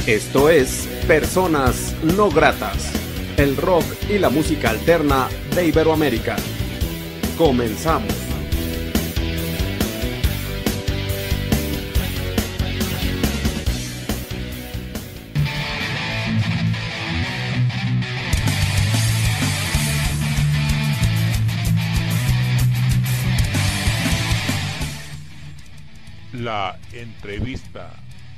Esto es Personas No Gratas, el rock y la música alterna de Iberoamérica. Comenzamos. La entrevista.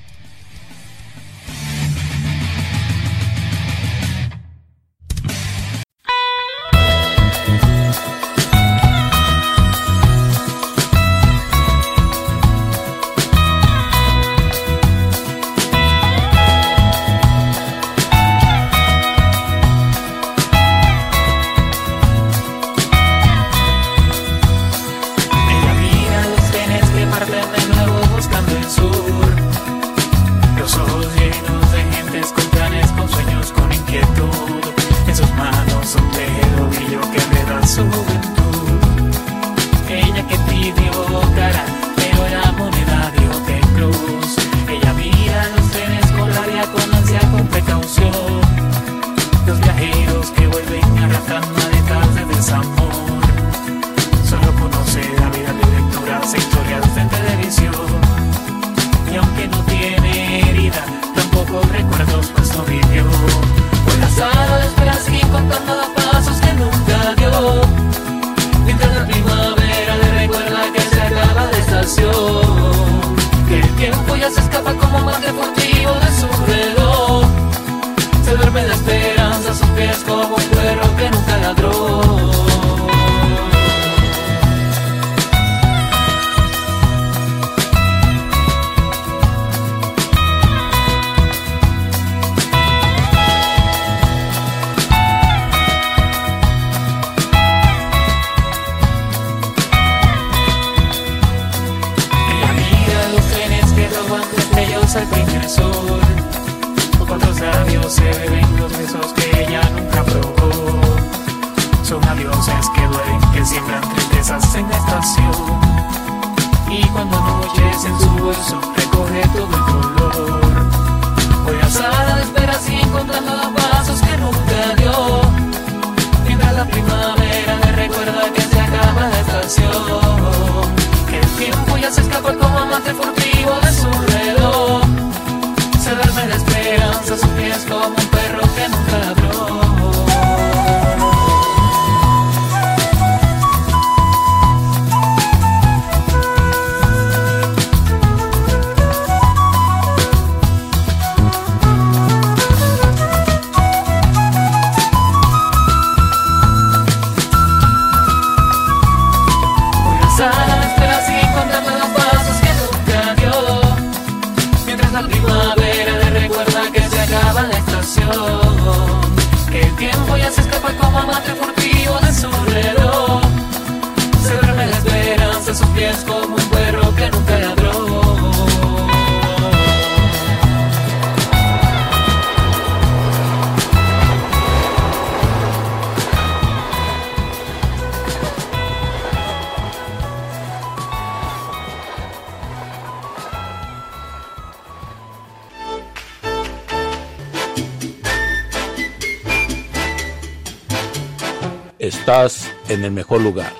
Estás en el mejor lugar.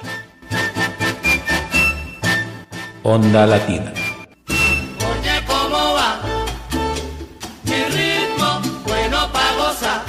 Onda Latina. Oye, ¿cómo va? Mi ritmo, bueno pa' gozar.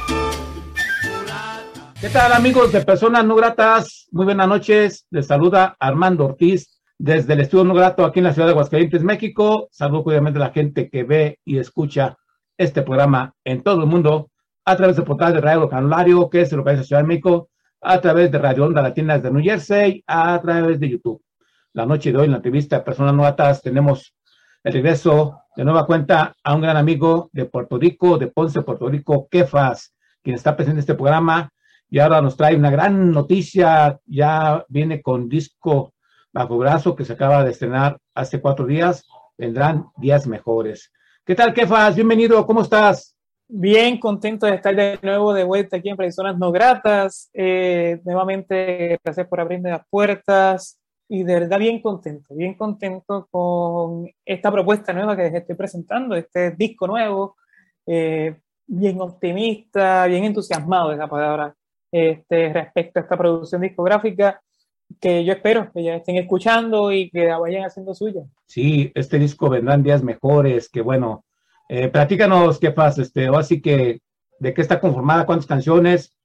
¿Qué tal, amigos de Personas No Gratas? Muy buenas noches. Les saluda Armando Ortiz desde el Estudio No Grato aquí en la ciudad de Aguascalientes, México. Saludo obviamente a la gente que ve y escucha este programa en todo el mundo a través del portal de Radio Canulario, que se localiza en Ciudad de México, a través de Radio Onda Latina desde New Jersey, a través de YouTube. La noche de hoy en la entrevista de Personas No Gratas tenemos el regreso de nueva cuenta a un gran amigo de Puerto Rico, de Ponce, Puerto Rico, Kefas, quien está presente en este programa y ahora nos trae una gran noticia. Ya viene con disco bajo brazo que se acaba de estrenar hace 4 días. Vendrán días mejores. ¿Qué tal, Kefas? Bienvenido, ¿cómo estás? Bien, contento de estar de nuevo de vuelta aquí en Personas No Gratas. Nuevamente, gracias por abrirme las puertas y de verdad bien contento con esta propuesta nueva que les estoy presentando, este disco nuevo bien optimista, bien entusiasmado, esa palabra, respecto a esta producción discográfica que yo espero que ya estén escuchando y que la vayan haciendo suya. Sí, este disco vendrán días mejores, que bueno, platícanos qué pasa, o así que, ¿de qué está conformada? ¿Cuántas canciones?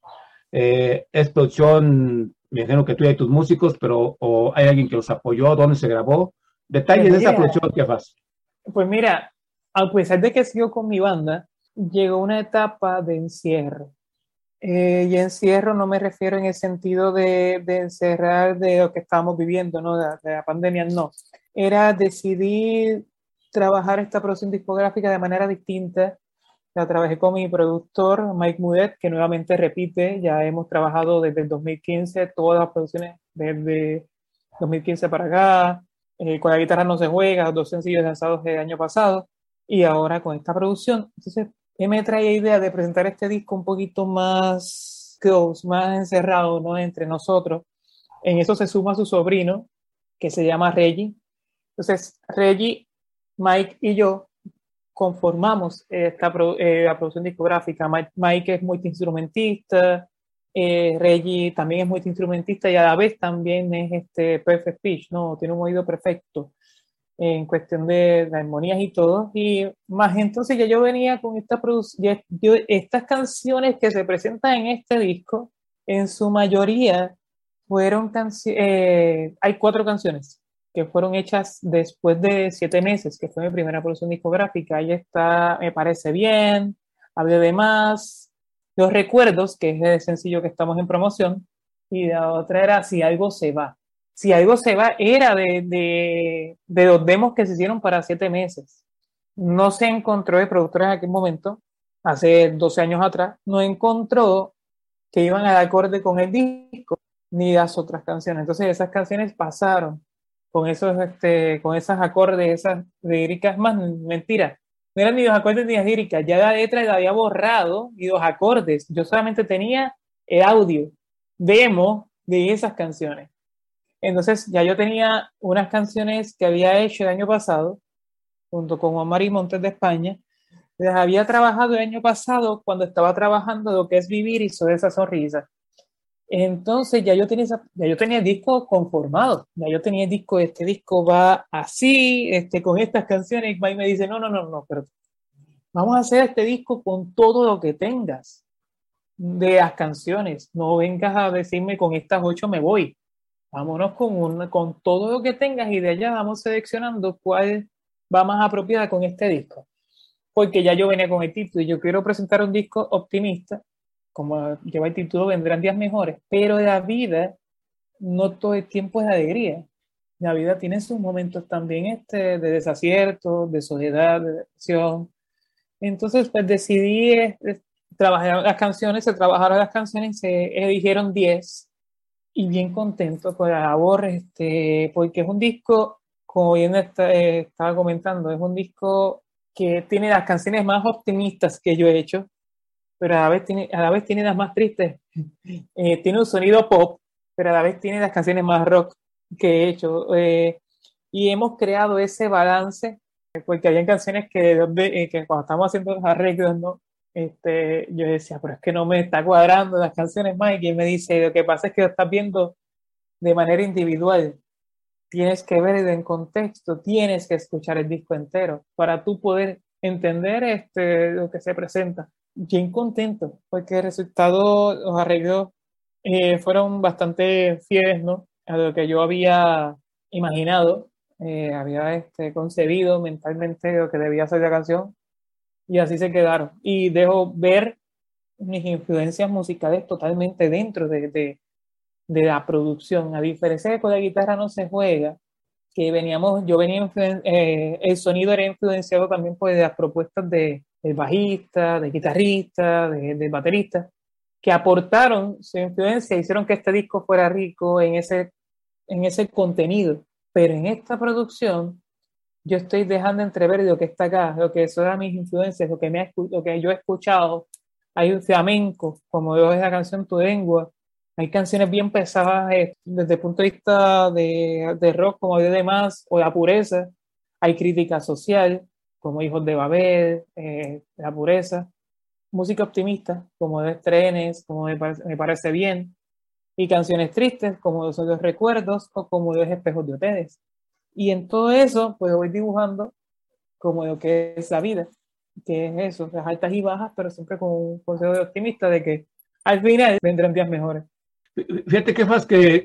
¿Es producción, me imagino que tú y tus músicos, pero o hay alguien que los apoyó? ¿Dónde se grabó? Detalles Pues de esa mira, producción, ¿qué pasa? Pues mira, a pesar de que sigo con mi banda, llegó una etapa de encierro. Y encierro no me refiero en el sentido de encerrar de lo que estábamos viviendo, ¿no? De la pandemia, no. Era decidir trabajar esta producción discográfica de manera distinta. La trabajé con mi productor, Mike Mudet, que nuevamente repite, ya hemos trabajado desde el 2015, todas las producciones desde 2015 para acá, con la guitarra no se juega, los 2 sencillos lanzados el año pasado, y ahora con esta producción. Entonces, él me trae idea de presentar este disco un poquito más close, más encerrado, ¿no? Entre nosotros. En eso se suma su sobrino, que se llama Reggie. Entonces, Reggie, Mike y yo conformamos la producción discográfica. Mike es multiinstrumentista, Reggie también es multiinstrumentista y a la vez también es perfect pitch, ¿no? Tiene un oído perfecto en cuestión de armonías y todo. Y más entonces ya yo venía con esta producción, estas canciones que se presentan en este disco, en su mayoría fueron hay 4 canciones que fueron hechas después de 7 meses, que fue mi primera producción discográfica. Ahí está, Me parece bien, Hablé de más, Los recuerdos, que es el sencillo que estamos en promoción, y la otra era Si algo se va. Si algo se va era de los demos que se hicieron para 7 meses. No se encontró de productores en aquel momento, hace 12 años atrás, no encontró que iban al acorde con el disco ni las otras canciones. Entonces esas canciones pasaron con con esas acordes, esas líricas, más mentira, no eran ni los acordes ni las líricas, ya la letra la había borrado y los acordes, yo solamente tenía el audio, demo de esas canciones. Entonces ya yo tenía unas canciones que había hecho el año pasado, junto con Juan Mari Montes de España, las había trabajado el año pasado cuando estaba trabajando lo que es Vivir y Soy esa sonrisa. Entonces ya yo tenía el disco conformado, ya yo tenía el disco, este disco va así, con estas canciones. Mike me dice, no, pero vamos a hacer este disco con todo lo que tengas de las canciones, no vengas a decirme con estas 8 me voy, vámonos con todo lo que tengas y de allá vamos seleccionando cuál va más apropiada con este disco, porque ya yo venía con el título y yo quiero presentar un disco optimista, como lleva el título, vendrán días mejores, pero la vida no todo el tiempo es alegría. La vida tiene sus momentos también de desacierto, de soledad, de depresión. Entonces, pues decidí trabajar las canciones, se trabajaron las canciones, se eligieron 10 y bien contento con la labor, porque es un disco, como bien estaba comentando, es un disco que tiene las canciones más optimistas que yo he hecho, pero a la vez tiene las más tristes. Tiene un sonido pop, pero a la vez tiene las canciones más rock que he hecho. Y hemos creado ese balance, porque había canciones que cuando estábamos haciendo los arreglos, ¿no? Yo decía, pero es que no me está cuadrando las canciones, Mike. Y él me dice, lo que pasa es que lo estás viendo de manera individual. Tienes que ver en contexto, tienes que escuchar el disco entero para tú poder entender lo que se presenta. Bien contento, porque el resultado, los arreglos fueron bastante fieles, ¿no? A lo que yo había imaginado, había concebido mentalmente lo que debía ser la canción, y así se quedaron. Y dejo ver mis influencias musicales totalmente dentro de la producción, a diferencia de que con la guitarra no se juega, que el sonido era influenciado también por las propuestas del bajista, del guitarrista, del baterista, que aportaron su influencia, hicieron que este disco fuera rico en ese contenido. Pero en esta producción, yo estoy dejando entrever lo que está acá, lo que son mis influencias, lo que yo he escuchado. Hay un flamenco, como es la canción Tu Lengua. Hay canciones bien pesadas desde el punto de vista de rock, como de más, o La Pureza. Hay crítica social, como Hijos de Babel, La Pureza, música optimista, como Dos Trenes, como Me Parece Bien, y canciones tristes, como Los Odios Recuerdos o como Los Espejos de Ustedes. Y en todo eso, pues voy dibujando como lo que es la vida, que es eso, las altas y bajas, pero siempre con un consejo de optimista de que al final vendrán días mejores. Fíjate que más que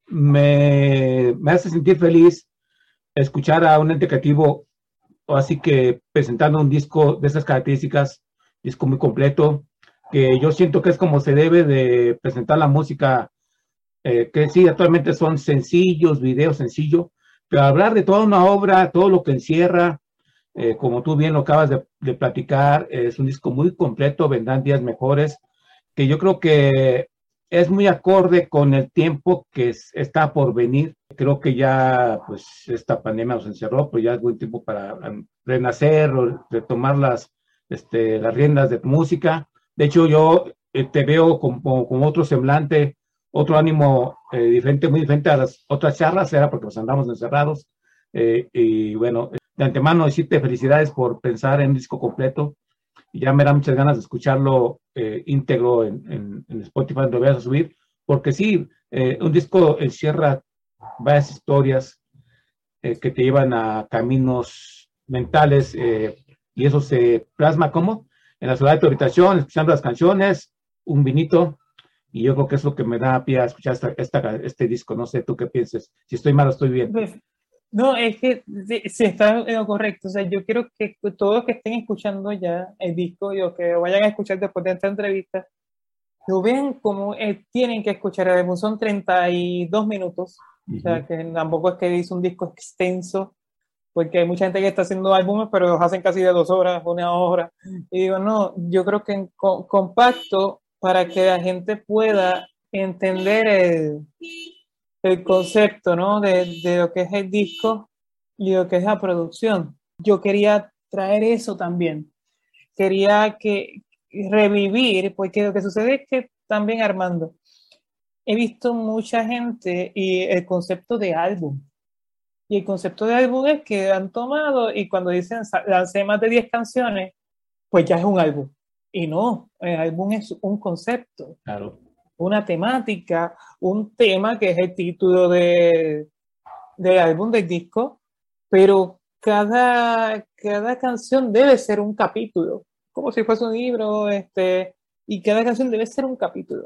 me hace sentir feliz escuchar a un ente creativo, así que presentando un disco de esas características, disco muy completo, que yo siento que es como se debe de presentar la música, que sí, actualmente son sencillos, videos sencillos, pero hablar de toda una obra, todo lo que encierra, como tú bien lo acabas de platicar, es un disco muy completo, vendrán días mejores, que yo creo que es muy acorde con el tiempo que está por venir. Creo que ya, pues, esta pandemia nos encerró, pues ya es buen tiempo para renacer o retomar las riendas de tu música. De hecho, yo te veo como otro semblante, otro ánimo diferente, muy diferente a las otras charlas, era porque nos andamos encerrados. Y bueno, de antemano decirte felicidades por pensar en un disco completo. Y ya me da muchas ganas de escucharlo íntegro en Spotify, donde vayas a subir, porque sí, un disco encierra varias historias que te llevan a caminos mentales, y eso se plasma como en la soledad de tu habitación, escuchando las canciones, un vinito, y yo creo que es lo que me da pie a escuchar este disco. No sé tú qué pienses, si estoy mal o estoy bien. No, es que sí está en lo correcto. O sea, yo quiero que todos los que estén escuchando ya el disco y los que vayan a escuchar después de esta entrevista, lo vean como tienen que escuchar el álbum. Son 32 minutos. O sea, que tampoco es que hice un disco extenso, porque hay mucha gente que está haciendo álbumes, pero los hacen casi de 2 horas, 1 hora. Y digo, no, yo creo que compacto para que la gente pueda entender el concepto, ¿no? de lo que es el disco y lo que es la producción. Yo quería traer eso también. Quería revivir, porque lo que sucede es que también, Armando, he visto mucha gente y el concepto de álbum. Y el concepto de álbum es que han tomado y cuando dicen lancé más de 10 canciones, pues ya es un álbum. Y no, el álbum es un concepto. Claro. Una temática, un tema que es el título del álbum, del disco, pero cada canción debe ser un capítulo, como si fuese un libro, y cada canción debe ser un capítulo.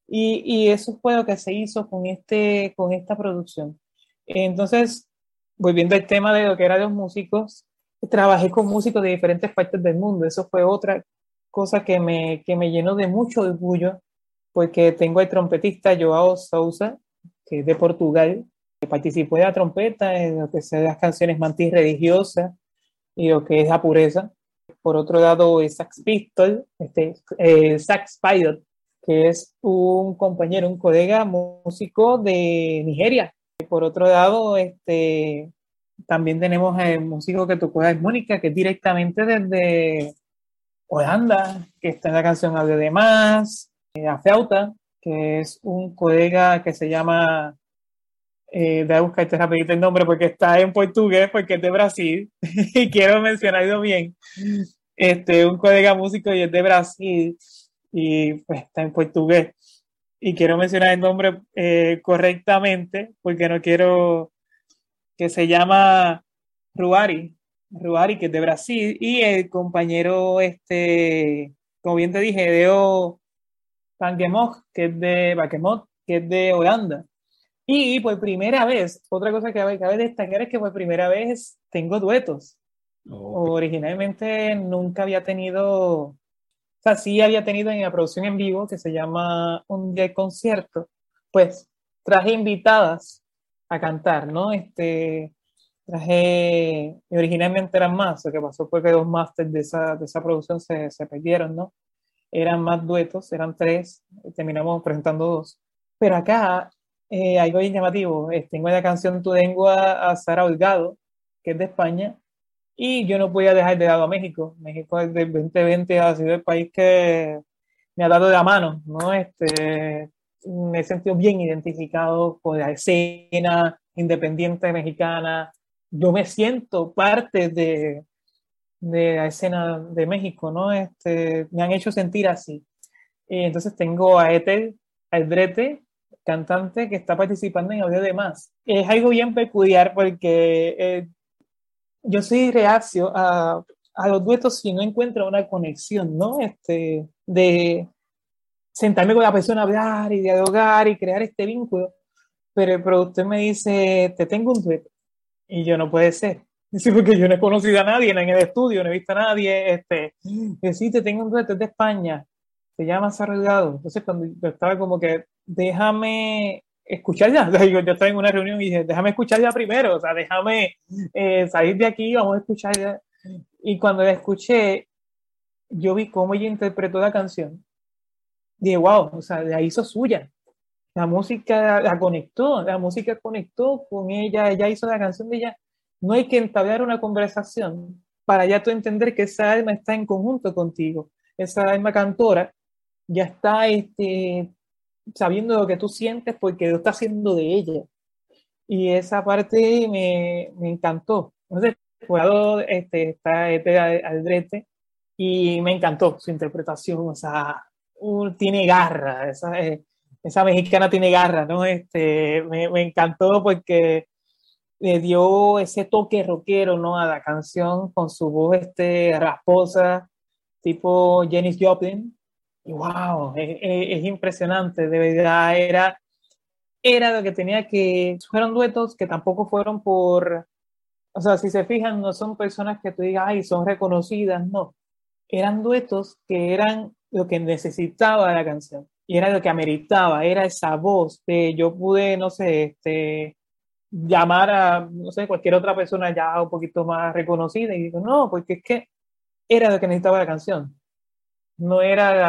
Y eso fue lo que se hizo con esta producción. Entonces, volviendo al tema de lo que eran los músicos, trabajé con músicos de diferentes partes del mundo. Eso fue otra cosa que me llenó de mucho orgullo, porque tengo el trompetista Joao Sousa, que es de Portugal, que participó de la trompeta en lo que son las canciones Mantis Religiosa y lo que es La Pureza. Por otro lado, el Sax Pistol, Sax Pilot, que es un compañero, un colega músico de Nigeria. Por otro lado, también tenemos el músico que tocó la armónica, que es directamente desde Holanda, que está en la canción Hable de Más. La flauta, que es un colega que se llama, voy a buscarte rapidito el nombre porque está en portugués, porque es de Brasil, y quiero mencionarlo bien. Un colega músico y es de Brasil, y pues está en portugués. Y quiero mencionar el nombre correctamente, porque no quiero, que se llama Ruari, que es de Brasil, y el compañero, como bien te dije, Deo Bankemot, que es de Holanda. Y por primera vez, otra cosa que cabe destacar es que por primera vez tengo duetos. Okay. Originalmente nunca había tenido, o sea, sí había tenido en la producción en vivo, que se llama Un Día de Concierto, pues traje invitadas a cantar, ¿no? Originalmente eran más, lo que pasó fue que 2 masters de esa producción se perdieron, ¿no? Eran más duetos, eran 3, terminamos presentando 2. Pero acá, algo bien llamativo, tengo la canción Tu Lengua a Sara Holgado, que es de España, y yo no podía dejar de lado a México. México desde el 2020 ha sido el país que me ha dado de la mano, ¿no? Me he sentido bien identificado con la escena independiente mexicana. Yo me siento parte de de la escena de México, ¿no? Me han hecho sentir así. Entonces tengo a Ethel Aldrete, cantante que está participando en Audio de Más. Es algo bien peculiar porque yo soy reacio a los duetos si no encuentro una conexión, ¿no? De sentarme con la persona a hablar y dialogar y crear este vínculo. Pero el productor me dice, te tengo un dueto. Y yo, no puede ser. Dice, porque yo no he conocido a nadie en el estudio, no he visto a nadie. Sí, te tengo un dueto, es de España. Se llama Cerro Delgado. Entonces, cuando yo estaba como que, déjame escuchar ya. Yo estaba en una reunión y dije, déjame escuchar ya primero. O sea, déjame salir de aquí, vamos a escuchar ya. Y cuando la escuché, yo vi cómo ella interpretó la canción. Dije, wow, o sea, la hizo suya. La música la música conectó con ella hizo la canción de ella. No hay que entablar una conversación para ya tú entender que esa alma está en conjunto contigo. Esa alma cantora ya está sabiendo lo que tú sientes porque lo está haciendo de ella. Y esa parte me encantó. Entonces, jugado está Aldrete y me encantó su interpretación. O sea, tiene garra. Esa mexicana tiene garra, ¿no? Me encantó porque le dio ese toque rockero, ¿no? A la canción con su voz rasposa, tipo Janis Joplin. Y wow, es impresionante, de verdad, era lo que tenía que... Fueron duetos que tampoco fueron por... O sea, si se fijan, no son personas que tú digas, ay, son reconocidas, no. Eran duetos que eran lo que necesitaba la canción. Y era lo que ameritaba, era esa voz. Yo pude, no sé, llamar a, no sé, cualquier otra persona ya un poquito más reconocida y digo, no, porque es que era lo que necesitaba la canción. No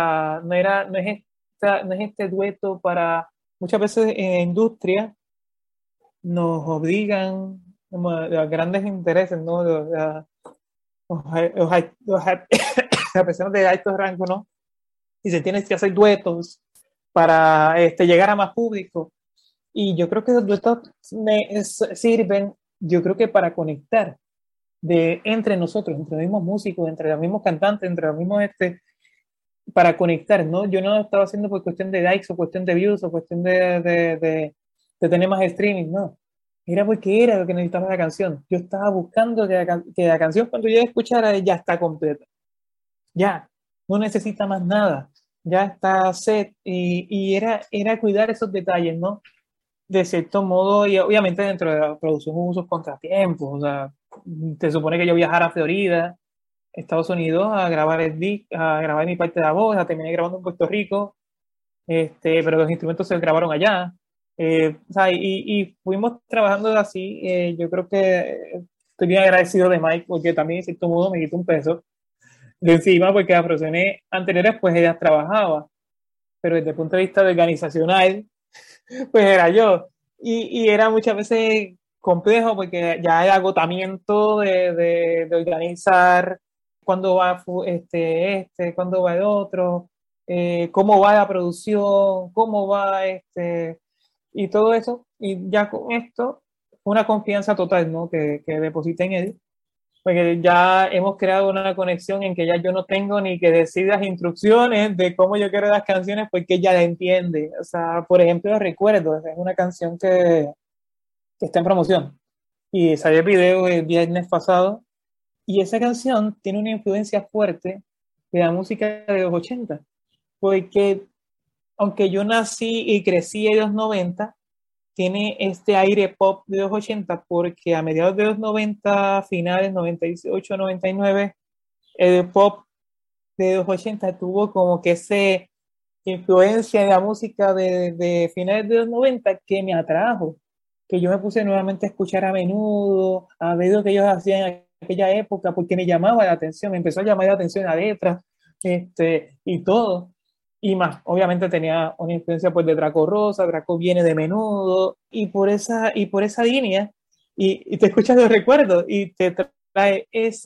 es este dueto para, muchas veces en la industria nos obligan los grandes intereses, ¿no? Las personas de alto rango, ¿no? Y se tienen que hacer duetos para llegar a más público. Y yo creo que los duetos sirven, yo creo que para conectar entre nosotros, entre los mismos músicos, entre los mismos cantantes, entre los mismos para conectar, ¿no? Yo no lo estaba haciendo por cuestión de likes o cuestión de views o cuestión de tener más streaming, no. Era porque era lo que necesitaba la canción. Yo estaba buscando que la canción, cuando yo la escuchara, ya está completa. Ya, no necesita más nada. Ya está set. Y era cuidar esos detalles, ¿no? De cierto modo, y obviamente dentro de la producción hubo sus contratiempos. O sea, te supone que yo viajara a Florida, Estados Unidos, a grabar a grabar mi parte de la voz, la terminé grabando en Puerto Rico, pero los instrumentos se grabaron allá. O sea, y fuimos trabajando así. Yo creo que estoy bien agradecido de Mike porque también en cierto modo me quitó un peso de encima porque las producciones anteriores pues ella trabajaba, pero desde el punto de vista organizacional pues era yo. Y era muchas veces complejo porque ya el agotamiento de organizar cuándo va cuándo va el otro, cómo va la producción, cómo va y todo eso. Y ya con esto, una confianza total, ¿no? Que deposité en él. Porque ya hemos creado una conexión en que ya yo no tengo ni que decir las instrucciones de cómo yo quiero las canciones porque ella la entiende. O sea, por ejemplo, Recuerdo, es una canción que está en promoción y salió el video el viernes pasado y esa canción tiene una influencia fuerte de la música de los 80 porque aunque yo nací y crecí en los 90, tiene este aire pop de los 80 porque a mediados de los 90, finales 98, 99, el pop de los 80 tuvo como que esa influencia en la música de finales de los 90 que me atrajo, que yo me puse nuevamente a escuchar a Menudo, a ver lo que ellos hacían en aquella época, porque me llamaba la atención, me empezó a llamar la atención la letra, y todo. Y más, obviamente tenía una influencia pues de Draco Rosa, Draco viene de Menudo, y por esa línea, y te escuchas los recuerdos, y te trae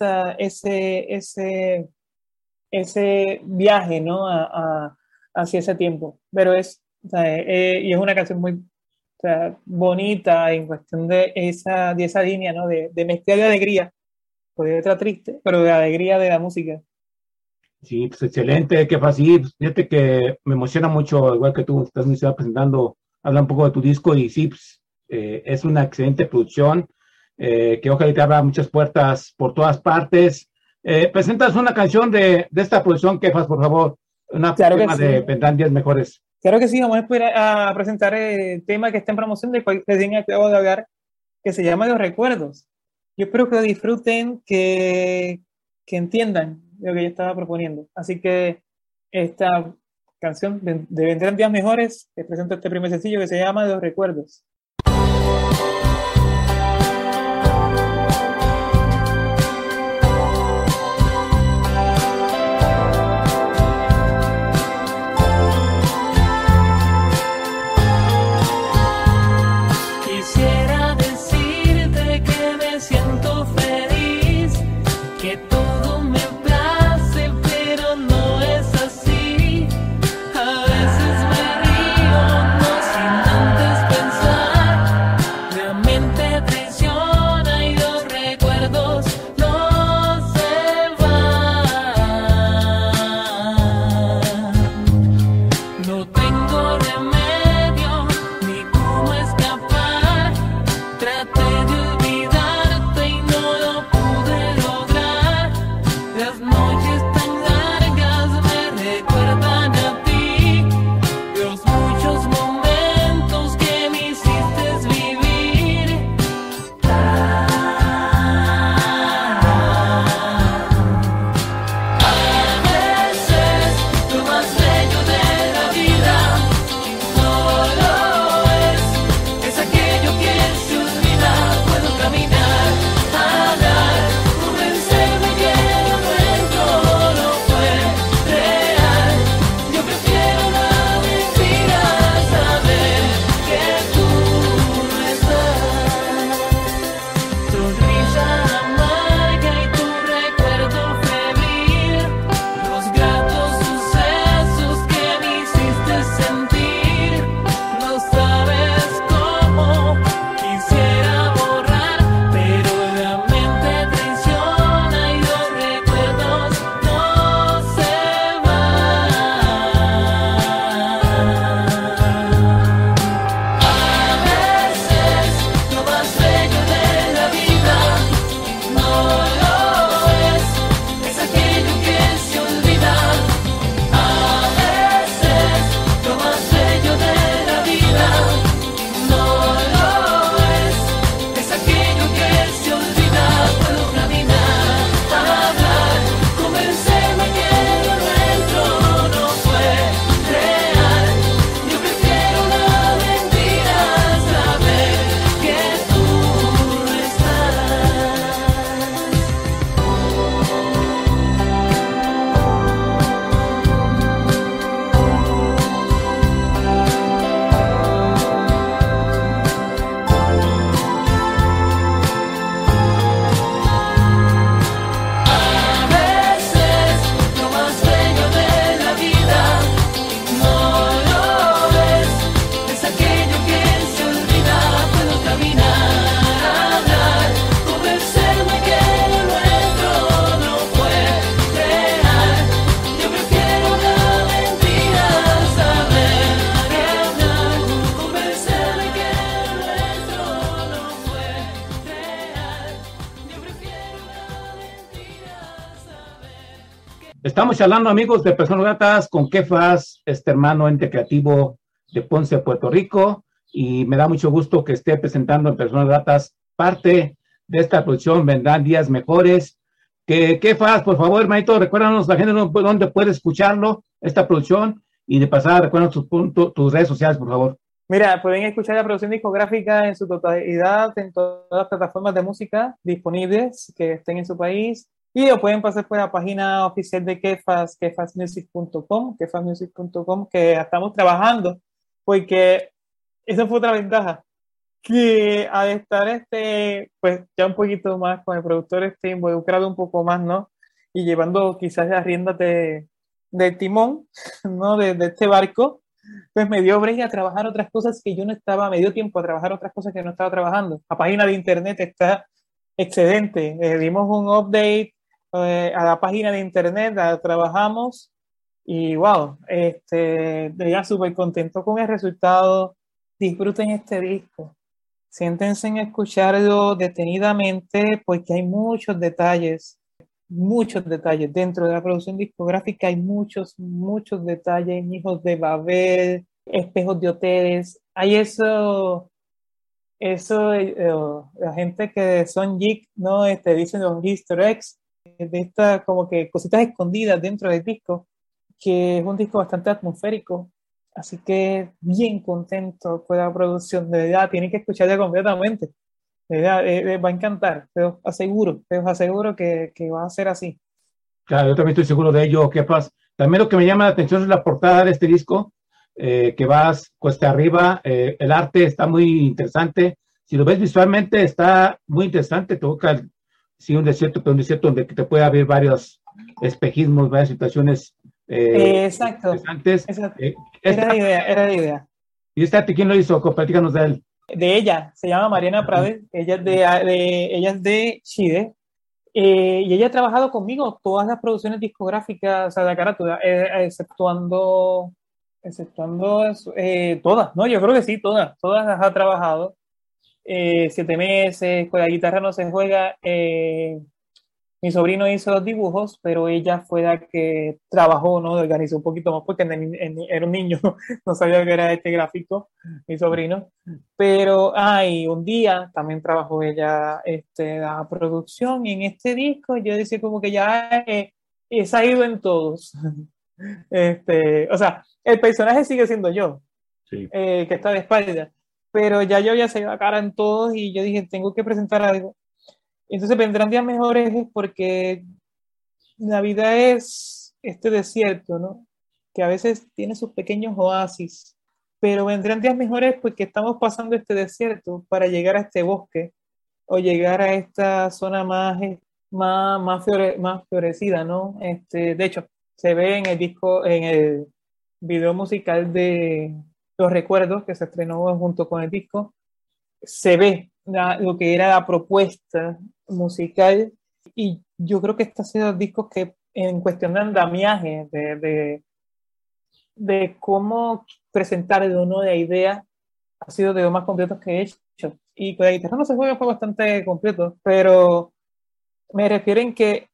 ese viaje, ¿no? Hacia ese tiempo. Pero o sea, y es una canción muy, o sea, bonita en cuestión de esa línea, ¿no? De mezcla de alegría por letra triste, pero de alegría de la música. Sí, pues excelente, que fácil. Pues, fíjate que me emociona mucho, igual que tú estás muy presentando, habla un poco de tu disco y sí, pues, es una excelente producción que ojalá te abra muchas puertas por todas partes. Presentas una canción de esta producción, Kefas, por favor, una Claro que tema sí. de Vendrán Días Mejores. Claro que sí, vamos a presentar el tema que está en promoción del cual recién acabo de hablar, que se llama Los Recuerdos. Yo espero que lo disfruten, que entiendan lo que yo estaba proponiendo. Así que esta canción de Vendrán Días Mejores, te presento este primer sencillo que se llama Los Recuerdos. Quisiera decirte que me siento feliz, que todo me place, pero no es así. A veces me río, no sin antes pensar. La mente traiciona y los recuerdos no se van. No tengo remedio ni cómo escapar. Traté de olvidarte y no lo pude lograr. Las noches tan largas me recuerdan a ti, los muchos momentos que me hiciste vivir. A veces lo más bello de la vida no lo es aquello que se olvida. Puedo caminar, hablar, convencerme que lo nuestro no fue real. Yo prefiero la mentira, saber que tú no estás. Sonrisa amarga y tu recuerdo febril, los gratos sucesos que me hiciste sentir. No sabes cómo quisiera borrar, pero la mente traiciona y los recuerdos no se van. A veces lo más bello de la vida no lo es aquello que se olvida. A veces lo más bello de la vida no lo es aquello que se olvida. Puedo caminar, hablar, convencerme que lo nuestro no fue real. Yo prefiero la mentira, saber que tú no estás. A veces lo más bello de la vida no lo es aquello que se olvida. Puedo caminar, hablar, convencerme que lo nuestro no fue real. Yo prefiero la mentira, saber que hablar, convencerme que lo nuestro no fue real. Yo prefiero la mentira, saber. Estamos charlando, amigos, de Personas Gratas con Kefas, este hermano ente creativo de Ponce, Puerto Rico, y me da mucho gusto que esté presentando en Personas Gratas parte de esta producción, Vendrán Días Mejores. Kefas, por favor, hermanito, recuérdanos la gente dónde puede escucharlo, esta producción, y de pasada, recuérdanos tus redes sociales, por favor. Mira, pueden escuchar la producción discográfica en su totalidad en todas las plataformas de música disponibles que estén en su país, y lo pueden pasar por la página oficial de Kefas, kefasmusic.com, que estamos trabajando, porque esa fue otra ventaja, que al estar pues ya un poquito más con el productor involucrado un poco más, ¿no? Y llevando quizás las riendas del timón, ¿no? De este barco, pues me dio break a trabajar otras cosas que yo no estaba, me dio tiempo a trabajar otras cosas que no estaba trabajando. La página de internet está excelente. Dimos un update a la página de internet, la trabajamos y wow, ya súper contento con el resultado. Disfruten este disco. Siéntense en escucharlo detenidamente porque hay muchos detalles dentro de la producción discográfica. Hay muchos detalles, hijos de Babel, espejos de hoteles. Hay la gente que son geek, ¿no? Dicen los Easter eggs, de estas como que cositas escondidas dentro del disco, que es un disco bastante atmosférico. Así que bien contento con la producción, de verdad, tienen que escucharla completamente. De verdad, va a encantar, te os aseguro que va a ser así. Claro, yo también estoy seguro de ello, Kefas. También lo que me llama la atención es la portada de este disco, que vas cuesta arriba, el arte está muy interesante. Si lo ves visualmente, está muy interesante. Te busca, sí, un desierto, pero un desierto donde te puede haber varios espejismos, varias situaciones Exacto. interesantes. Era la idea. ¿Y este arte quién lo hizo? Platícanos de él. De ella, se llama Mariana Prades, ella es de Chile, y ella ha trabajado conmigo todas las producciones discográficas, o sea, de carátula, exceptuando todas, ¿no? Yo creo que sí, todas las ha trabajado. 7 meses, con la guitarra no se juega. Mi sobrino hizo los dibujos, pero ella fue la que trabajó, ¿no? Organizó un poquito más porque era un niño, no sabía que era este gráfico, mi sobrino. Pero, y un día también trabajó ella la producción, y en este disco yo decía como que ya he salido en todos. O sea, el personaje sigue siendo yo, Sí. que está de espalda, pero ya yo había salido la cara en todos y yo dije, tengo que presentar algo. Entonces vendrán días mejores porque la vida es este desierto, ¿no? Que a veces tiene sus pequeños oasis, pero vendrán días mejores porque estamos pasando este desierto para llegar a este bosque o llegar a esta zona más florecida, ¿no? De hecho, se ve en el disco, en el video musical de Los Recuerdos que se estrenó junto con el disco, se ve lo que era la propuesta musical, y yo creo que este ha sido el disco que en cuestión de andamiaje de cómo presentarlo, ¿no? De idea, ha sido de los más completos que he hecho, y con la guitarra no se juega fue bastante completo, pero me refiero en que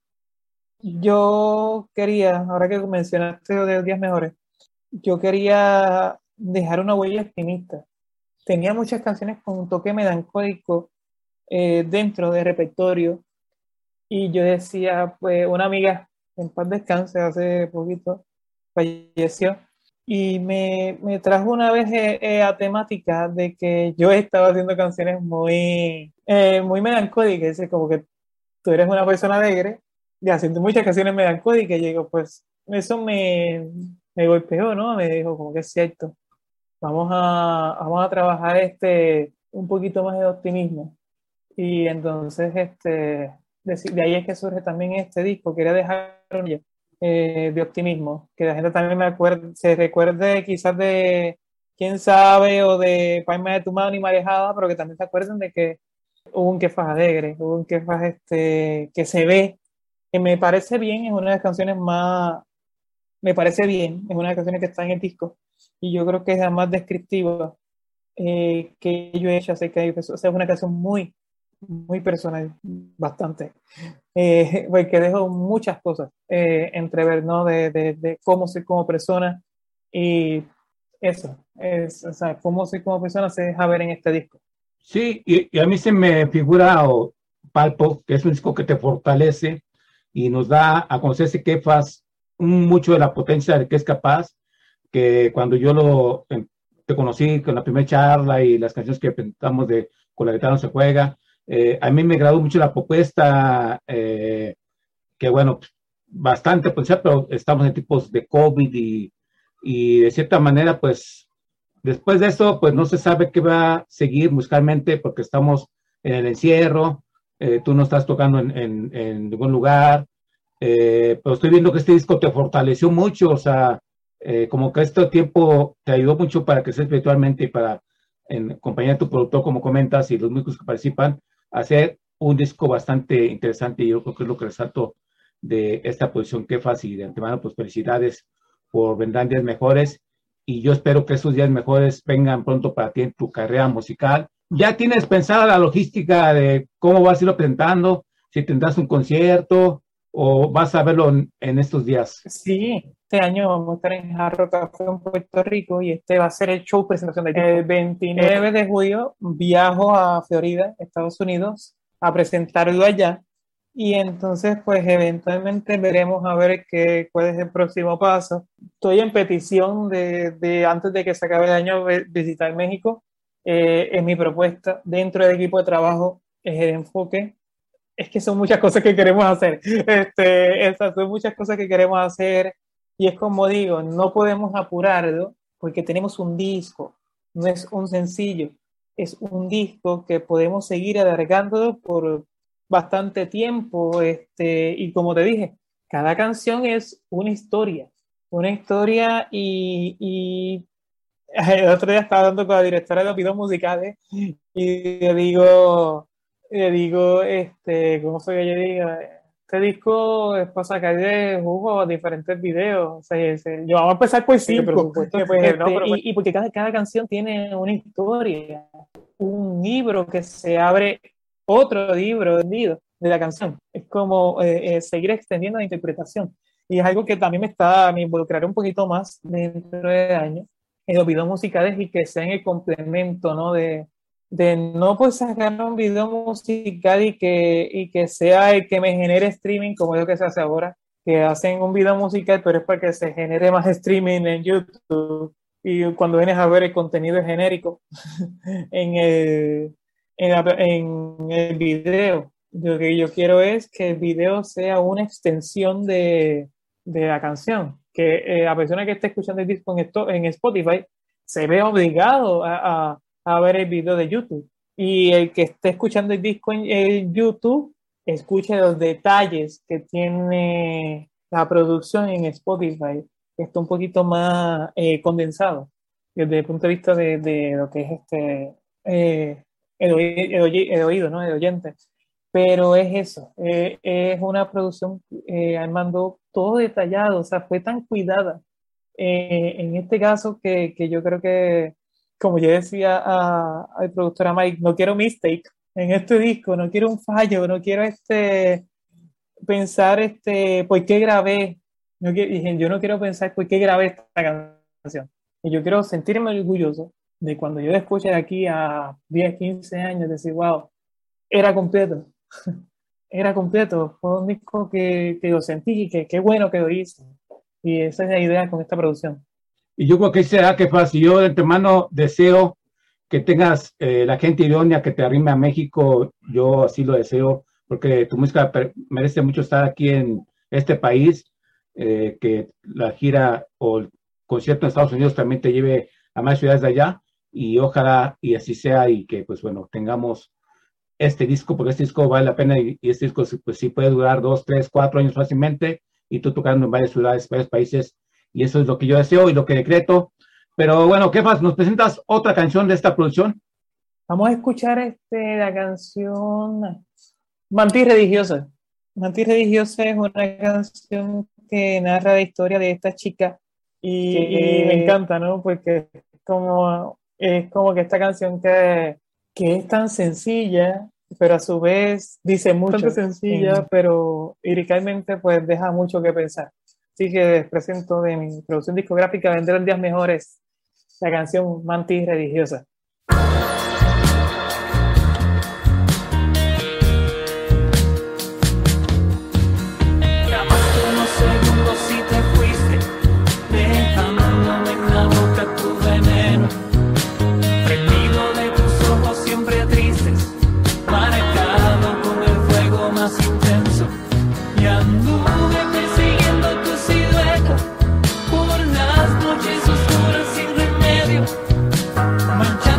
yo quería, ahora que mencionaste lo de los días mejores, yo quería dejar una huella optimista. Tenía muchas canciones con un toque melancólico dentro del repertorio, y yo decía, pues una amiga, en paz descanse, hace poquito falleció, y me trajo una vez a temática de que yo estaba haciendo canciones muy melancólicas, como que tú eres una persona alegre y haciendo muchas canciones melancólicas, y digo, pues eso me golpeó, ¿no? Me dijo, como que es cierto, vamos a trabajar un poquito más de optimismo. Y entonces de ahí es que surge también este disco. Quería dejar un de optimismo, que la gente también se recuerde quizás de Quién Sabe o de Palma de tu Mano y Marejada, pero que también se acuerden de que hubo un Kefas alegre, hubo un Kefas que se ve, que me parece bien, es una de las canciones más, me parece bien, es una de las canciones que está en el disco, y yo creo que es la más descriptiva que yo he hecho acerca de ellos. O sea, es una canción muy personal, bastante, porque dejo muchas cosas entrever, ¿no? De cómo soy como persona, y eso, o sea, cómo soy como persona se deja ver en este disco. Sí, y a mí se me figura o palpo que es un disco que te fortalece y nos da a conocer ese Kefas mucho de la potencia de que es capaz, que cuando yo te conocí con la primera charla y las canciones que presentamos de Con la guitarra no se juega, a mí me agradó mucho la propuesta, que bueno, bastante potencial, pero estamos en tipos de COVID y de cierta manera, pues, después de eso, pues no se sabe qué va a seguir musicalmente porque estamos en el encierro, tú no estás tocando en ningún lugar, pero estoy viendo que este disco te fortaleció mucho, o sea, como que este tiempo te ayudó mucho para crecer espiritualmente y para, en compañía de tu productor, como comentas, y los músicos que participan, hacer un disco bastante interesante y yo creo que es lo que resalto de esta posición, Kefas, y de antemano, pues felicidades por vendrán días mejores y yo espero que esos días mejores vengan pronto para ti en tu carrera musical. ¿Ya tienes pensada la logística de cómo vas a irlo presentando? Si tendrás un concierto o vas a verlo en estos días. Sí, este año vamos a estar en Hard Rock Café en Puerto Rico y este va a ser el show presentación del disco. El 29 de julio viajo a Florida, Estados Unidos, a presentarlo allá y entonces pues eventualmente veremos a ver cuál es el próximo paso. Estoy en petición de antes de que se acabe el año visitar México. Es mi propuesta dentro del equipo de trabajo, es el enfoque. Es que son muchas cosas que queremos hacer. Son muchas cosas que queremos hacer y es como digo, no podemos apurarlo porque tenemos un disco, no es un sencillo, es un disco que podemos seguir alargándolo por bastante tiempo. Y como te dije, cada canción es una historia y el otro día estaba hablando con la directora de los videos musicales y le digo, ¿cómo fue que yo diga? Este disco es para sacarle jugo a diferentes videos. O sea, yo vamos a empezar por 5. Y porque cada canción tiene una historia, un libro que se abre, otro libro vendido de la canción. Es como seguir extendiendo la interpretación. Y es algo que también me involucraré un poquito más dentro del año en los videos musicales y que sean el complemento, ¿no? De no pues sacar un video musical y que sea el que me genere streaming, como es lo que se hace ahora, que hacen un video musical, pero es para que se genere más streaming en YouTube. Y cuando vienes a ver el contenido es genérico en el video. Lo que yo quiero es que el video sea una extensión de la canción. Que la persona que esté escuchando el disco en Spotify se ve obligado a ver el video de YouTube y el que esté escuchando el disco en YouTube escuche los detalles que tiene la producción en Spotify, que está un poquito más condensado desde el punto de vista de lo que es el oído, ¿no? El oyente. Pero es eso, es una producción, Armando, todo detallado, o sea, fue tan cuidada en este caso que yo creo que, como yo decía al productor a Mike, no quiero mistake en este disco, no quiero un fallo, no quiero pensar por qué grabé, yo no quiero pensar por qué grabé esta canción, y yo quiero sentirme orgulloso de cuando yo la escuche de aquí a 10, 15 años, decir, wow, era completo, fue un disco que lo sentí y que qué bueno que lo hice, y esa es la idea con esta producción. Y yo creo que será que fácil. Yo de antemano deseo que tengas la gente idónea que te arrime a México. Yo así lo deseo, porque tu música merece mucho estar aquí en este país, que la gira o el concierto en Estados Unidos también te lleve a más ciudades de allá, y ojalá y así sea, y que pues bueno, tengamos este disco, porque este disco vale la pena y este disco pues sí puede durar 2, 3, 4 años fácilmente, y tú tocando en varias ciudades, varios países, y eso es lo que yo deseo y lo que decreto. Pero bueno, Kefas, ¿nos presentas otra canción de esta producción? Vamos a escuchar la canción Mantis Religiosa. Mantis Religiosa es una canción que narra la historia de esta chica y me encanta, ¿no? Porque es como que esta canción que es tan sencilla, pero a su vez dice mucho. Tan sencilla, pero liricalmente pues deja mucho que pensar. Así que les presento de mi producción discográfica Vendrán Días Mejores, la canción Mantis Religiosa. Grabaste unos segundos y te fuiste, dejándome en la boca tu veneno, prendido de tus ojos siempre tristes, marcado con el fuego más intenso, y anduve persiguiendo tu silueta por las noches oscuras sin remedio, manchado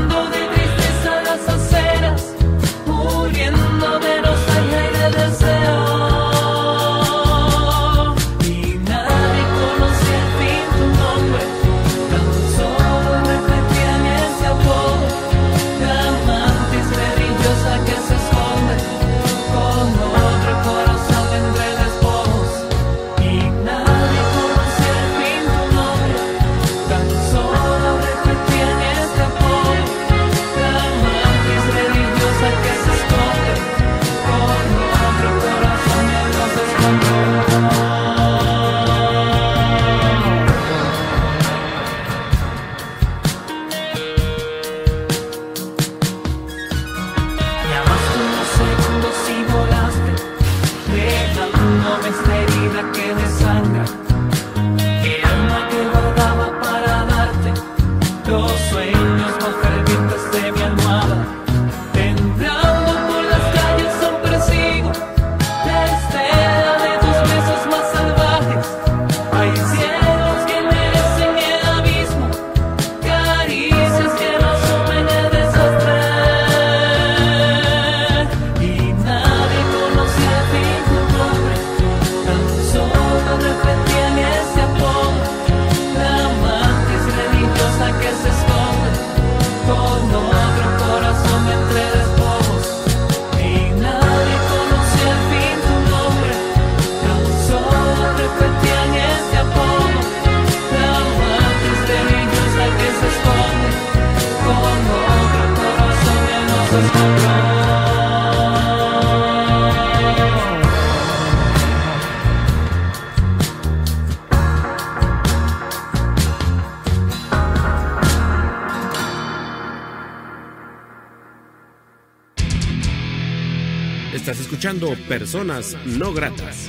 Estás escuchando Personas No Gratas.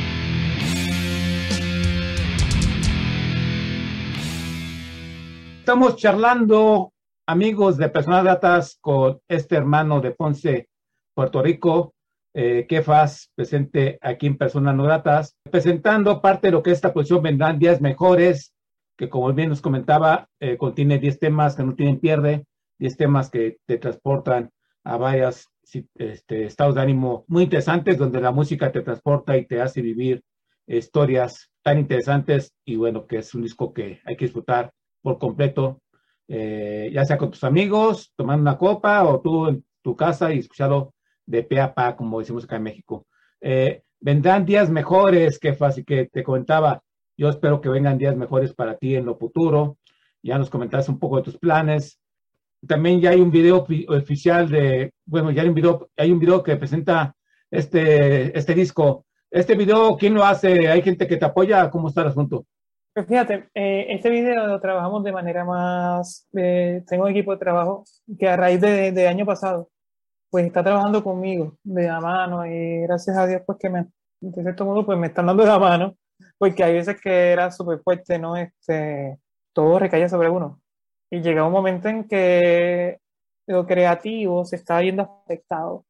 Estamos charlando, amigos de Personas Gratas, con este hermano de Ponce, Puerto Rico, Kefas, presente aquí en Personas No Gratas, presentando parte de lo que esta producción Vendrán Días Mejores, que como bien nos comentaba, contiene 10 temas que no tienen pierde, 10 temas que te transportan a varios estados de ánimo muy interesantes, donde la música te transporta y te hace vivir historias tan interesantes, y bueno, que es un disco que hay que disfrutar por completo, ya sea con tus amigos, tomando una copa, o tú en tu casa y escuchado de pe a pa, como decimos acá en México. Vendrán días mejores, que fácil que te comentaba. Yo espero que vengan días mejores para ti en lo futuro. Ya nos comentaste un poco de tus planes. También ya hay un video oficial ya hay un video que presenta este disco. Este video, ¿quién lo hace? ¿Hay gente que te apoya? ¿Cómo está el asunto? Pues fíjate, este video lo trabajamos de manera más, tengo un equipo de trabajo que a raíz de año pasado, pues está trabajando conmigo de la mano, y gracias a Dios pues que de cierto modo pues me están dando la mano, porque hay veces que era súper fuerte, ¿no? Todo recaía sobre uno. Y llega un momento en que lo creativo se está viendo afectado,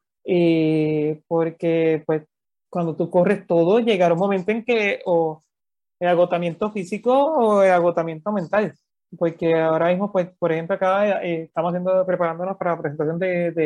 porque pues cuando tú corres todo, llegará un momento en que o el agotamiento físico o el agotamiento mental, porque ahora mismo, pues, por ejemplo, acá estamos preparándonos para la presentación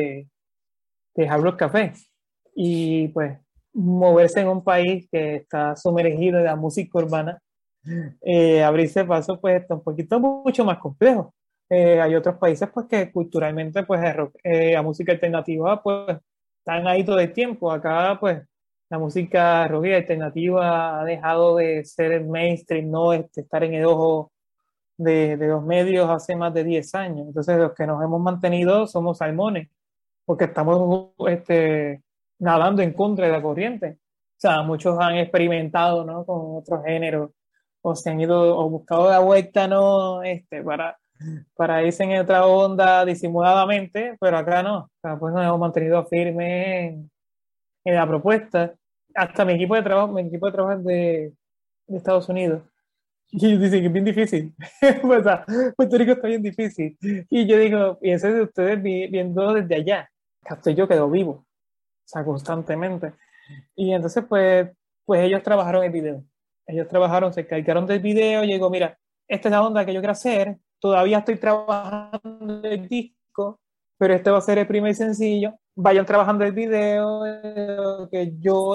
de Hard Rock Café, y pues moverse en un país que está sumergido en la música urbana, abrirse paso pues está un poquito mucho más complejo. Hay otros países pues que culturalmente pues el rock, la música alternativa pues están ahí todo el tiempo. Acá pues la música rock y alternativa ha dejado de ser el mainstream, no estar en el ojo de los medios hace más de 10 años. Entonces los que nos hemos mantenido somos salmones, porque estamos nadando en contra de la corriente. O sea, muchos han experimentado, ¿no?, con otros géneros, o se han ido o buscado la vuelta, ¿no?, para irse en otra onda disimuladamente, pero acá no. O sea, pues nos hemos mantenido firmes en la propuesta. Hasta mi equipo de trabajo es de Estados Unidos. Y ellos dicen que es bien difícil. O sea, Puerto Rico está bien difícil. Y yo digo, y eso es de ustedes viendo desde allá. Hasta yo quedo vivo, o sea, constantemente. Y entonces, pues ellos trabajaron el video. Ellos trabajaron, se encargaron del video. Y yo digo, mira, esta es la onda que yo quiero hacer. Todavía estoy trabajando el disco, pero este va a ser el primer sencillo. Vayan trabajando el video, que yo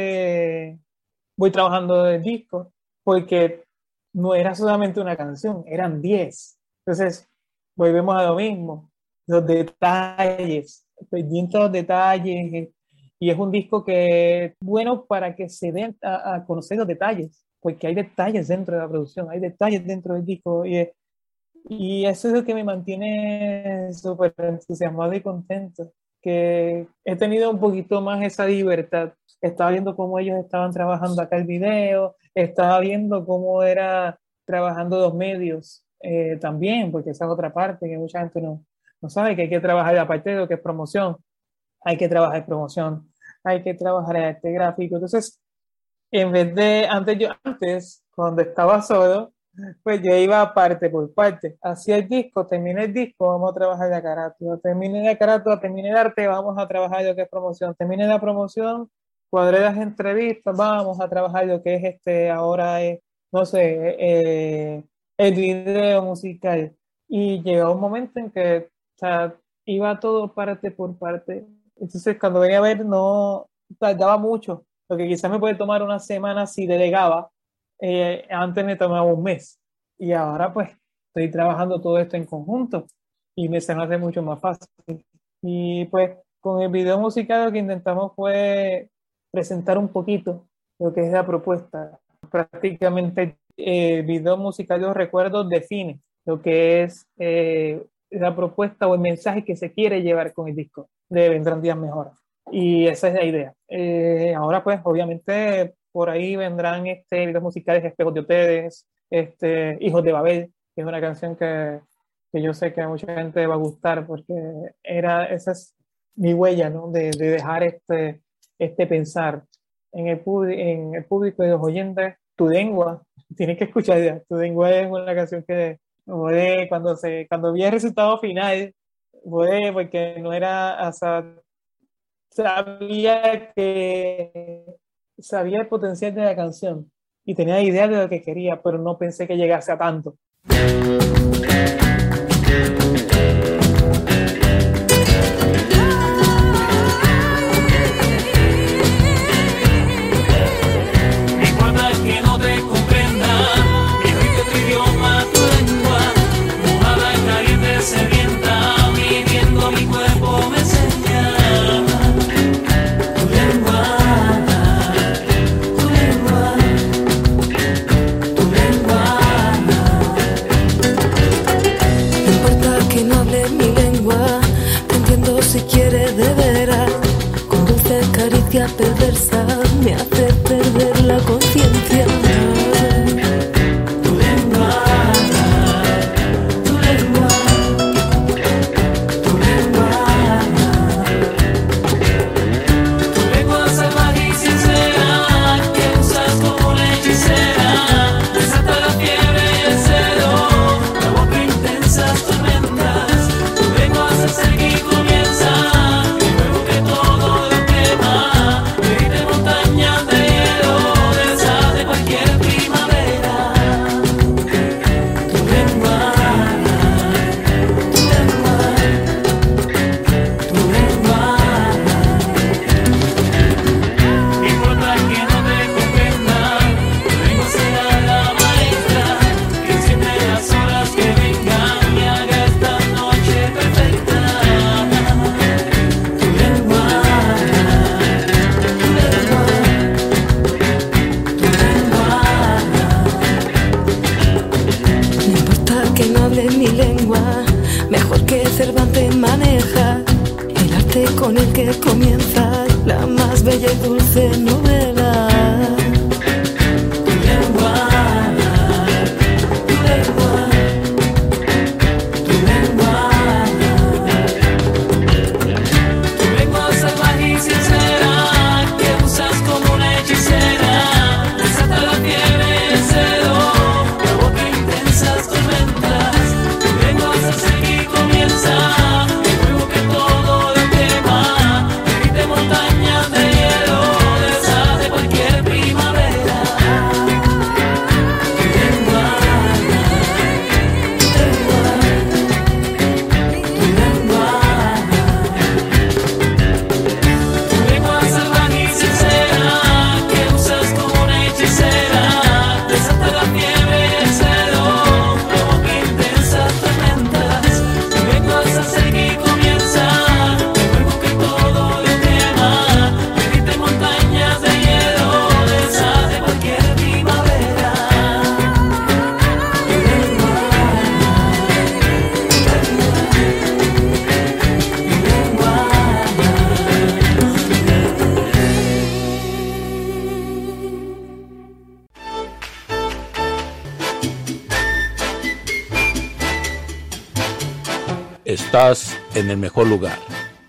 voy trabajando el disco, porque no era solamente una canción, eran 10. Entonces, volvemos a lo mismo, los detalles, pendientes los detalles, y es un disco que es bueno para que se den a conocer los detalles, porque hay detalles dentro de la producción, hay detalles dentro del disco, y eso es lo que me mantiene súper entusiasmado y contento, que he tenido un poquito más esa libertad. Estaba viendo cómo ellos estaban trabajando acá el video, estaba viendo cómo era trabajando los medios también, porque esa es otra parte que mucha gente no sabe, que hay que trabajar aparte de lo que es promoción, hay que trabajar promoción, hay que trabajar arte gráfico. Entonces, en vez de, antes, cuando estaba solo, pues yo iba parte por parte, hacía el disco, terminé el disco, vamos a trabajar la carátula, terminé la carátula, terminé el arte, vamos a trabajar lo que es promoción, terminé la promoción, cuadré las entrevistas, vamos a trabajar lo que es ahora es, no sé, el video musical. Y llegó un momento en que, o sea, iba todo parte por parte. Entonces, cuando venía a ver, no tardaba mucho, lo que quizás me puede tomar una semana si delegaba. Antes me tomaba un mes, y ahora pues estoy trabajando todo esto en conjunto y se me hace mucho más fácil. Y pues con el video musical lo que intentamos fue presentar un poquito lo que es la propuesta. Prácticamente el video musical, yo recuerdo, define lo que es la propuesta o el mensaje que se quiere llevar con el disco de Vendrán Días Mejores, y esa es la idea. Ahora pues obviamente por ahí vendrán videos musicales, Espejos de Ustedes, Hijos de Babel, que es una canción que yo sé que a mucha gente va a gustar, porque esa es mi huella, ¿no? De dejar este pensar en el público y los oyentes. Tu lengua, tienes que escuchar ya. Tu lengua es una canción que joder, cuando vi el resultado final, joder, porque no era, o sea, sabía el potencial de la canción y tenía idea de lo que quería, pero no pensé que llegase a tanto. Perversa me hace perder la conciencia. Tu lengua, tu lengua, tu lengua, tu lengua salvaje y sincera que usas como una hechicera, desata la fiebre y el celo, la boca intensas tormentas, tu lengua se acerca y comienza, y luego que todo lo quema. Con el que comienza la más bella y dulce novela. Tu lengua, tu lengua, tu lengua, tu lengua salvaje y sincera que usas como una hechicera, desata la fiebre y el celo, la boca intensas tormentas, tu lengua se acerca y comienza. Montañas de hielo, deshace cualquier primavera. Tu lengua, tu lengua, tu lengua, tu lengua salvaje y sincera que usas como una hechicera, desata la fiebre y el celo, la boca intensas tormentas, tu lengua se acerca y comienza. Estás en el mejor lugar.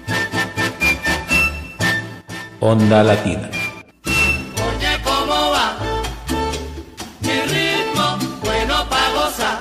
Onda Latina. Oye, ¿cómo va? Mi ritmo, bueno pa' gozar.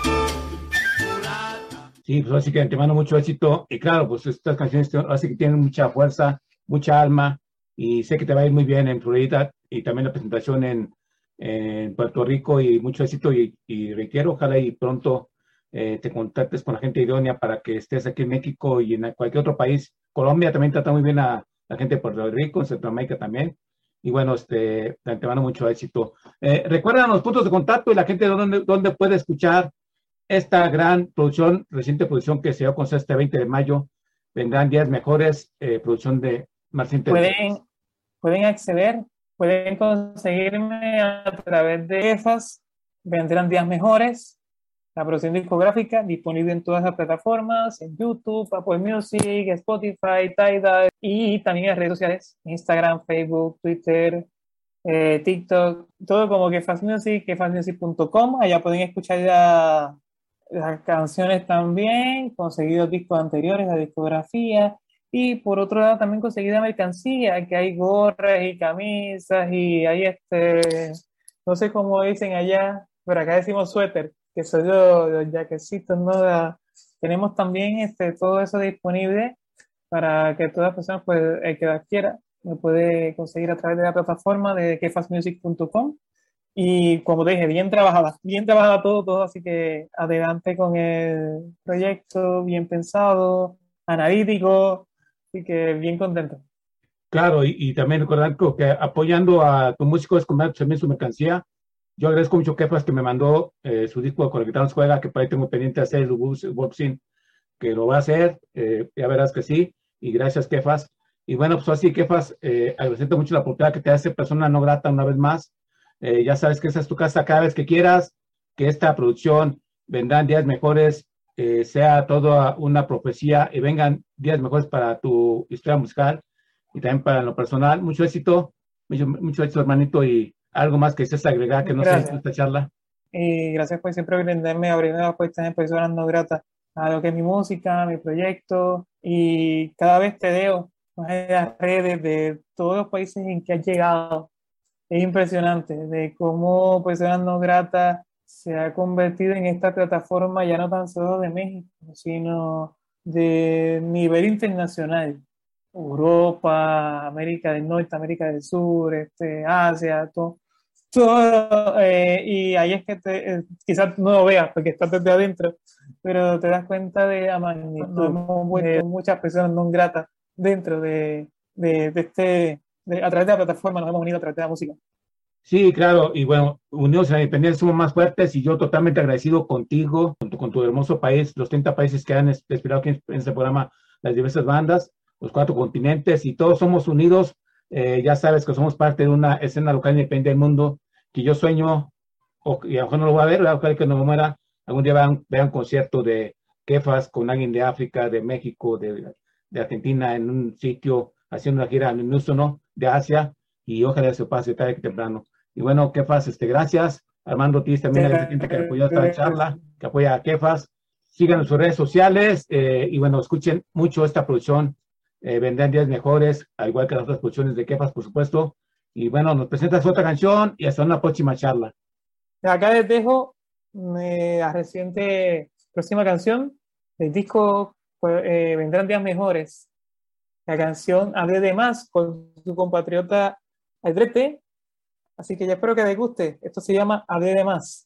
Sí, pues así que de antemano mucho éxito. Y claro, pues estas canciones así que tienen mucha fuerza, mucha alma. Y sé que te va a ir muy bien en Florida y también la presentación en Puerto Rico. Y mucho éxito. Y requiero, ojalá y pronto te contactes con la gente idónea para que estés aquí en México y en cualquier otro país. Colombia también trata muy bien a la gente de Puerto Rico, en Centroamérica también. Y bueno, de antemano mucho éxito. Recuerdan los puntos de contacto y la gente donde puede escuchar esta gran producción, reciente producción que se dio con este 20 de mayo. Vendrán días mejores, producción de Marcín Terceros. Pueden acceder, pueden conseguirme a través de esas. Vendrán días mejores. La producción discográfica disponible en todas las plataformas, en YouTube, Apple Music, Spotify, Tidal y también en redes sociales, Instagram, Facebook, Twitter, TikTok, todo como que Fast Music, quefastmusic.com. Allá pueden escuchar las canciones también, conseguir los discos anteriores, la discografía, Y por otro lado también conseguí la mercancía, que hay gorras y camisas y hay no sé cómo dicen allá, pero acá decimos suéter, que son los jaquecitos, ¿no? Tenemos también todo eso disponible para que todas las personas, pues el que las quiera, lo puede conseguir a través de la plataforma de kefasmusic.com. Y como te dije, bien trabajada todo, así que adelante con el proyecto, bien pensado, analítico, así que bien contento. Claro, y también recordar que apoyando a tu músico es comprar también su mercancía. Yo agradezco mucho a Kefas que me mandó su disco con el que nos juega, que por ahí tengo pendiente de hacer el unboxing, que lo va a hacer, ya verás que sí, y gracias Kefas. Y bueno, pues así Kefas, agradecerte mucho la oportunidad que te hace persona no grata una vez más. Ya sabes que esa es tu casa cada vez que quieras, que esta producción vendrán días mejores, sea toda una profecía y vengan días mejores para tu historia musical y también para lo personal. Mucho éxito, mucho éxito, hermanito, y algo más que desees agregar que no sea en esta charla. Y gracias por siempre brindarme, abrirme las puertas en personas no gratas a lo que es mi música, mi proyecto, y cada vez te veo más en las redes de todos los países en que has llegado. Es impresionante de cómo Personas No Gratas se ha convertido en esta plataforma ya no tan solo de México, sino de nivel internacional. Europa, América del Norte, América del Sur, Asia, todo. Y ahí es que quizás no lo veas porque estás desde adentro, pero te das cuenta de la magnitud. Nos hemos vuelto muchas personas no gratas dentro a través de la plataforma, nos hemos unido a través de la música. Sí, claro, y bueno, unidos en la independencia somos más fuertes, y yo totalmente agradecido contigo, con tu hermoso país, los 30 países que han esperado aquí en este programa, las diversas bandas, los 4 continentes, y todos somos unidos. Ya sabes que somos parte de una escena local independiente del mundo, que yo sueño, y a lo mejor no lo voy a ver, ojalá que no me muera, algún día vean un concierto de Kefas con alguien de África, de México, de Argentina, en un sitio, haciendo una gira en el unísono de Asia, y ojalá se pase tarde que temprano. Y bueno, Kefas, gracias. Armando Ortiz también es la gente que apoyó esta charla, que apoya a Kefas. Sigan en sus redes sociales, y bueno, escuchen mucho esta producción. Vendrán días mejores, al igual que las otras producciones de Kefas, por supuesto. Y bueno, nos presentas otra canción y hasta una próxima charla. Acá les dejo la próxima canción del disco, Vendrán Días Mejores. La canción Hablé de Más con su compatriota Aldrete. Así que ya espero que les guste. Esto se llama Hablé de Más.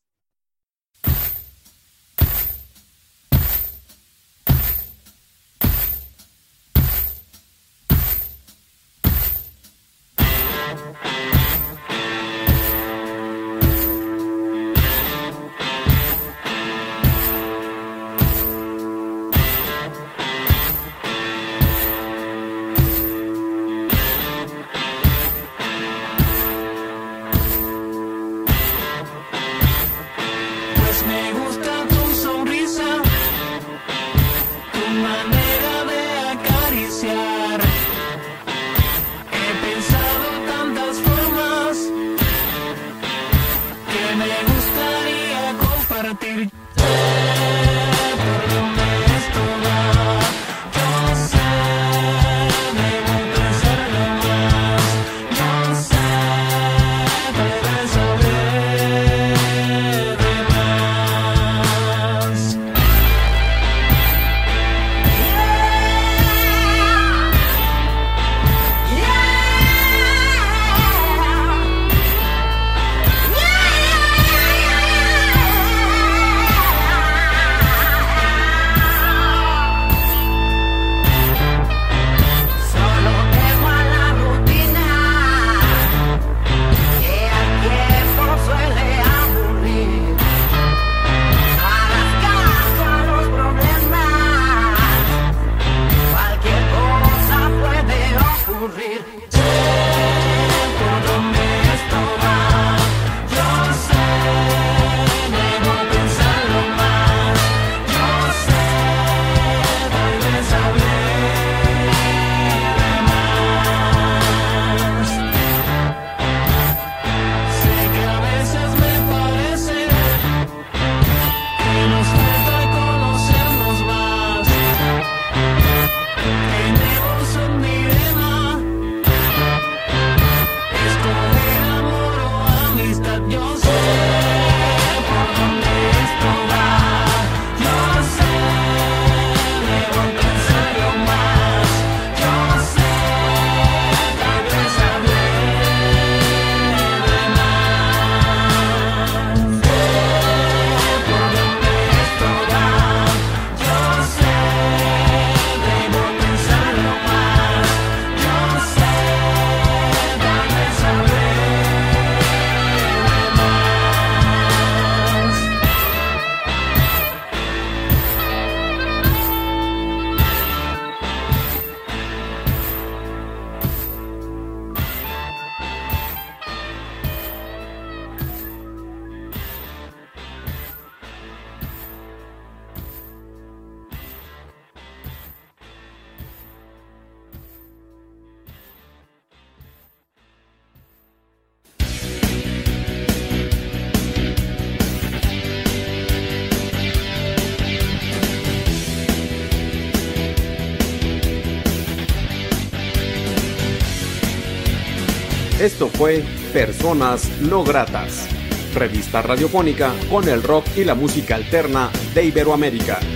Esto fue Personas No Gratas, revista radiofónica con el rock y la música alterna de Iberoamérica.